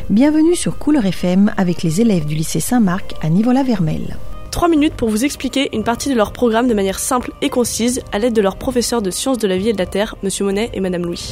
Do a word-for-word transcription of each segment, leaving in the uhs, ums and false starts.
Bienvenue sur Couleur F M avec les élèves du lycée Saint-Marc à Nivola-Vermelles. Trois minutes pour vous expliquer une partie de leur programme de manière simple et concise à l'aide de leurs professeurs de sciences de la vie et de la terre, Monsieur Monet et Madame Louis.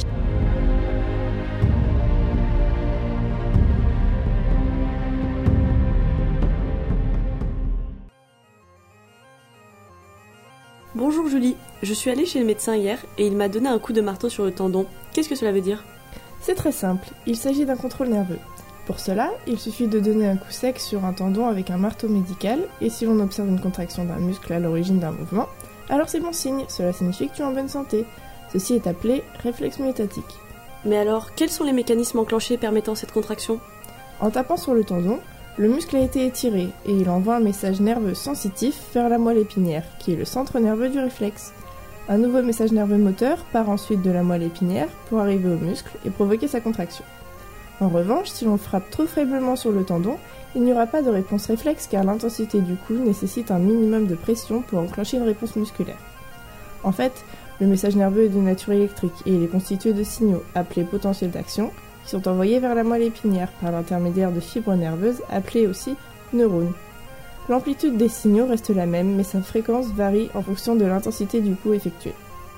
Bonjour Julie, je suis allée chez le médecin hier et il m'a donné un coup de marteau sur le tendon. Qu'est-ce que cela veut dire ? C'est très simple, il s'agit d'un contrôle nerveux. Pour cela, il suffit de donner un coup sec sur un tendon avec un marteau médical, et si l'on observe une contraction d'un muscle à l'origine d'un mouvement, alors c'est bon signe, cela signifie que tu es en bonne santé. Ceci est appelé réflexe myétatique. Mais alors, quels sont les mécanismes enclenchés permettant cette contraction ? En tapant sur le tendon, le muscle a été étiré, et il envoie un message nerveux sensitif vers la moelle épinière, qui est le centre nerveux du réflexe. Un nouveau message nerveux moteur part ensuite de la moelle épinière pour arriver au muscle et provoquer sa contraction. En revanche, si l'on frappe trop faiblement sur le tendon, il n'y aura pas de réponse réflexe car l'intensité du coup nécessite un minimum de pression pour enclencher une réponse musculaire. En fait, le message nerveux est de nature électrique et il est constitué de signaux appelés potentiels d'action qui sont envoyés vers la moelle épinière par l'intermédiaire de fibres nerveuses appelées aussi neurones. L'amplitude des signaux reste la même mais sa fréquence varie en fonction de l'intensité du coup effectué.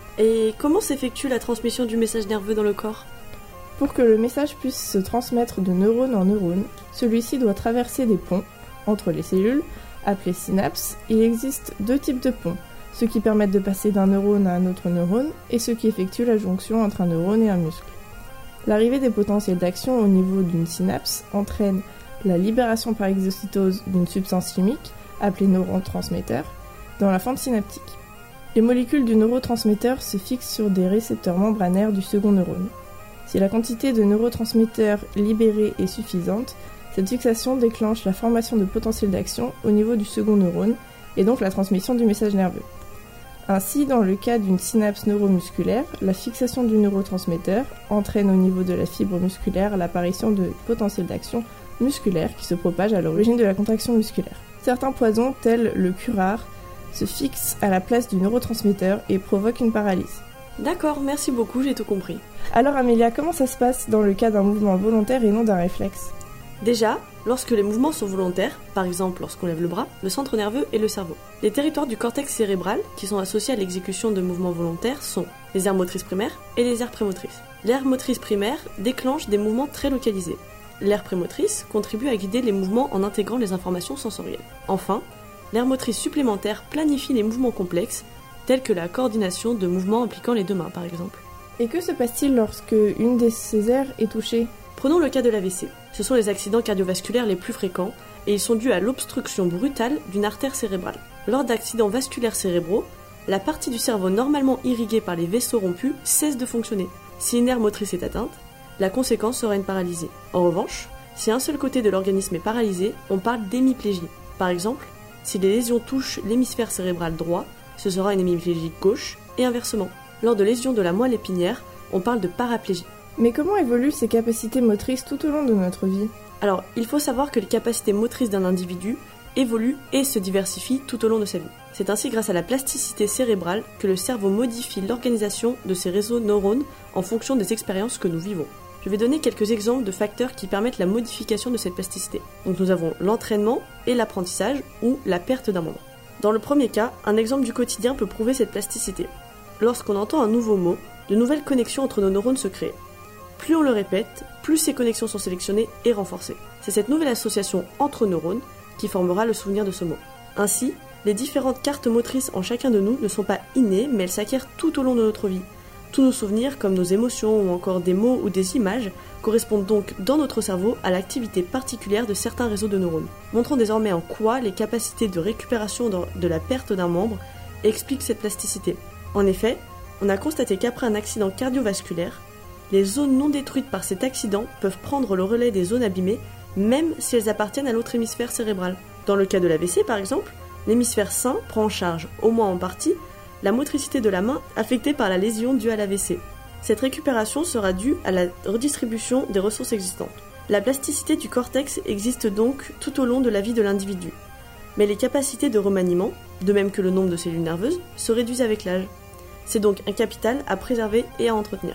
Et comment s'effectue la transmission du message nerveux dans le corps ? Pour que le message puisse se transmettre de neurone en neurone, celui-ci doit traverser des ponts entre les cellules, appelés synapses. Il existe deux types de ponts, ceux qui permettent de passer d'un neurone à un autre neurone et ceux qui effectuent la jonction entre un neurone et un muscle. L'arrivée des potentiels d'action au niveau d'une synapse entraîne la libération par exocytose d'une substance chimique, appelée neurotransmetteur, dans la fente synaptique. Les molécules du neurotransmetteur se fixent sur des récepteurs membranaires du second neurone. Si la quantité de neurotransmetteurs libérés est suffisante, cette fixation déclenche la formation de potentiels d'action au niveau du second neurone et donc la transmission du message nerveux. Ainsi, dans le cas d'une synapse neuromusculaire, la fixation du neurotransmetteur entraîne au niveau de la fibre musculaire l'apparition de potentiels d'action musculaires qui se propagent à l'origine de la contraction musculaire. Certains poisons, tels le curare, se fixent à la place du neurotransmetteur et provoquent une paralysie. D'accord, merci beaucoup, j'ai tout compris. Alors Amélia, comment ça se passe dans le cas d'un mouvement volontaire et non d'un réflexe ? Déjà, lorsque les mouvements sont volontaires, par exemple lorsqu'on lève le bras, le centre nerveux est le cerveau. Les territoires du cortex cérébral qui sont associés à l'exécution de mouvements volontaires sont les aires motrices primaires et les aires prémotrices. L'aire motrice primaire déclenche des mouvements très localisés. L'aire prémotrice contribue à guider les mouvements en intégrant les informations sensorielles. Enfin, l'aire motrice supplémentaire planifie les mouvements complexes, tels que la coordination de mouvements impliquant les deux mains par exemple. Et que se passe-t-il lorsque une de ces aires est touchée ? Prenons le cas de l'A V C. Ce sont les accidents cardiovasculaires les plus fréquents et ils sont dus à l'obstruction brutale d'une artère cérébrale. Lors d'accidents vasculaires cérébraux, la partie du cerveau normalement irriguée par les vaisseaux rompus cesse de fonctionner. Si une aire motrice est atteinte, la conséquence sera une paralysie. En revanche, si un seul côté de l'organisme est paralysé, on parle d'hémiplégie. Par exemple, si les lésions touchent l'hémisphère cérébral droit, ce sera une hémiplégie gauche et inversement. Lors de lésions de la moelle épinière, on parle de paraplégie. Mais comment évoluent ces capacités motrices tout au long de notre vie ? Alors, il faut savoir que les capacités motrices d'un individu évoluent et se diversifient tout au long de sa vie. C'est ainsi grâce à la plasticité cérébrale que le cerveau modifie l'organisation de ses réseaux neurones en fonction des expériences que nous vivons. Je vais donner quelques exemples de facteurs qui permettent la modification de cette plasticité. Donc nous avons l'entraînement et l'apprentissage ou la perte d'un membre. Dans le premier cas, un exemple du quotidien peut prouver cette plasticité. Lorsqu'on entend un nouveau mot, de nouvelles connexions entre nos neurones se créent. Plus on le répète, plus ces connexions sont sélectionnées et renforcées. C'est cette nouvelle association entre neurones qui formera le souvenir de ce mot. Ainsi, les différentes cartes motrices en chacun de nous ne sont pas innées, mais elles s'acquièrent tout au long de notre vie. Tous nos souvenirs, comme nos émotions ou encore des mots ou des images, correspondent donc dans notre cerveau à l'activité particulière de certains réseaux de neurones. Montrons désormais en quoi les capacités de récupération de la perte d'un membre expliquent cette plasticité. En effet, on a constaté qu'après un accident cardiovasculaire, les zones non détruites par cet accident peuvent prendre le relais des zones abîmées, même si elles appartiennent à l'autre hémisphère cérébral. Dans le cas de l'A V C par exemple, l'hémisphère sain prend en charge, au moins en partie, la motricité de la main affectée par la lésion due à l'A V C. Cette récupération sera due à la redistribution des ressources existantes. La plasticité du cortex existe donc tout au long de la vie de l'individu. Mais les capacités de remaniement, de même que le nombre de cellules nerveuses, se réduisent avec l'âge. C'est donc un capital à préserver et à entretenir.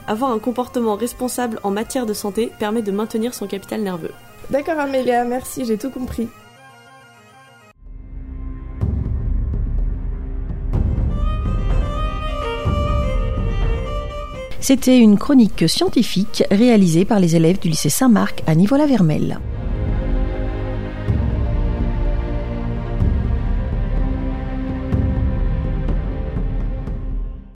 Avoir un comportement responsable en matière de santé permet de maintenir son capital nerveux. D'accord Amélia, merci, j'ai tout compris. C'était une chronique scientifique réalisée par les élèves du lycée Saint-Marc à Nivola-Vermelles.